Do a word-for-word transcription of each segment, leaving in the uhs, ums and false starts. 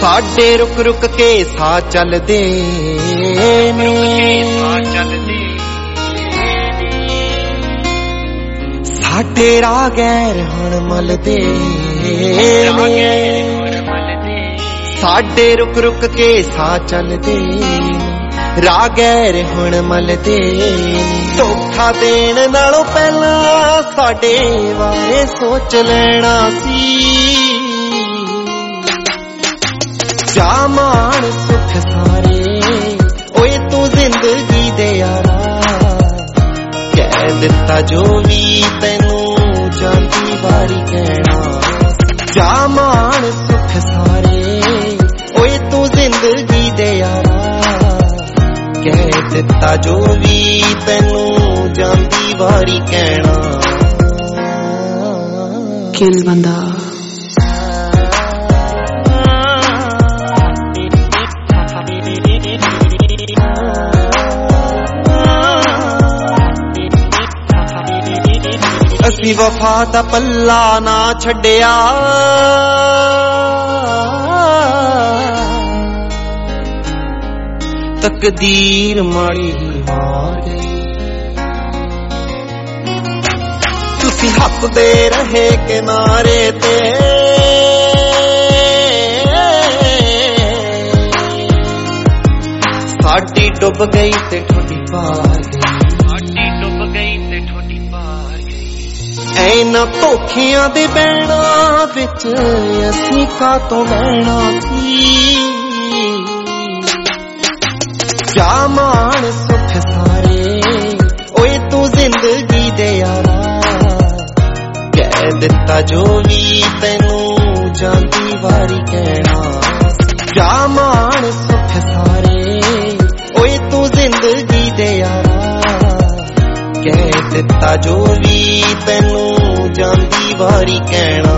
साडे रुक रुक के साह चलदे ने, साडे राह गैर हुण मलदे ने, साडे रुक रुक के साह चलदे राह गैर हुण मलदे। धोखा देण नालों पहला साडे बारे सोच लेना सी। जामान सुख सारे ओए तू जिंदगी दे यारा, कह दिता जो भी तैनू जांदी वारी कहना। जामान सुख सारे ओए तू जिंदगी दे यारा, कह दिता जो भी तैनू जांदी वारी कहना। किल बंदा असी वफा दा पल्ला ना छड्डिया, तकदीर माड़ी मार गई। तुसी हसदे रहे किनारे ते, साडी डुब गई ते ठोडी पार गई। ऐना धोखियां दे बैणा विच असीं कातों बहना सी। जामान सुख सारे ओए तू जिंदगी दे यारा, कह दिता जो भी तैनू जांदी वारी कहना। जामान सुख सारे ओए तू जिंदगी दे यारा, कह दिता जो भी तैनू जांदी वारी कहना।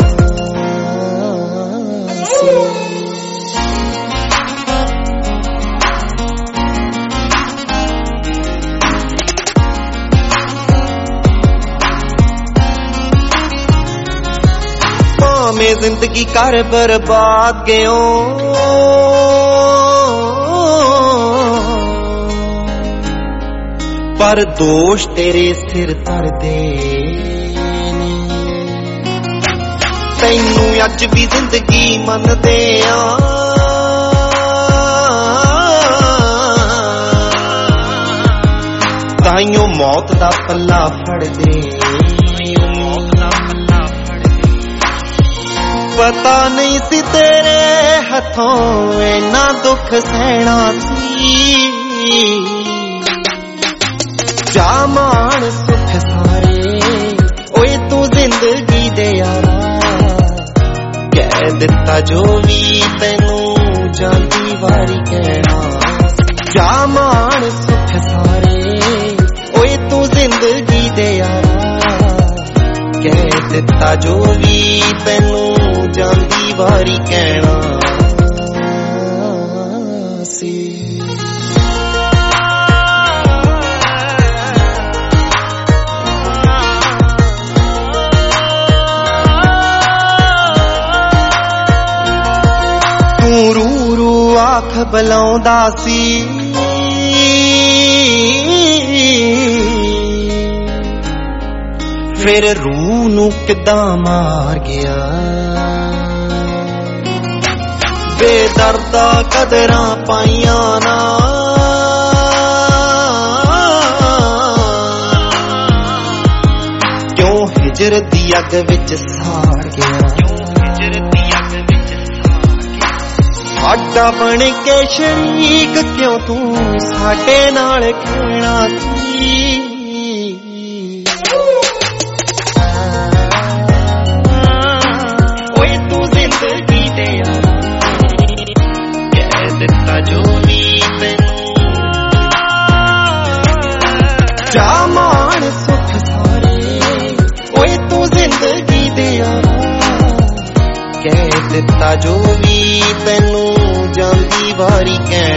भावें जिंदगी कर बर्बाद गयो, पर दोष तेरे सिर धर दे। तैनू अज भी जिंदगी मनदे आ, ताइयों मौत दा पल्ला फड़ दे। पता नहीं सी तेरे हथों इन्ना दुख सहना सी। जामान सुख सारे ओए तू जिंदगी दे यारा, कह दिता जो भी तैनू जांदी वारी कहना। जामान सुख सारे ओए तू जिंदगी दे यारा, कह दिता जो भी तैनू जांदी वारी कहना सी। रू रू आख बलाउंदा सी, फिर रूह नू किदां मार गया। बेदर्दा कदरां पाइयां ना, क्यों हिजर दी अग विच साड़ गया। साडा बन के शरीक क्यों तू साडे नाल खेलना सी। ओए तू जिंदगी दे यारा, कह दिता जो भी तैनू। जामान सुख सारे ओए तू जिंदगी दे यारा, कह दिता जो भी तैनू जांदी वारी कहना।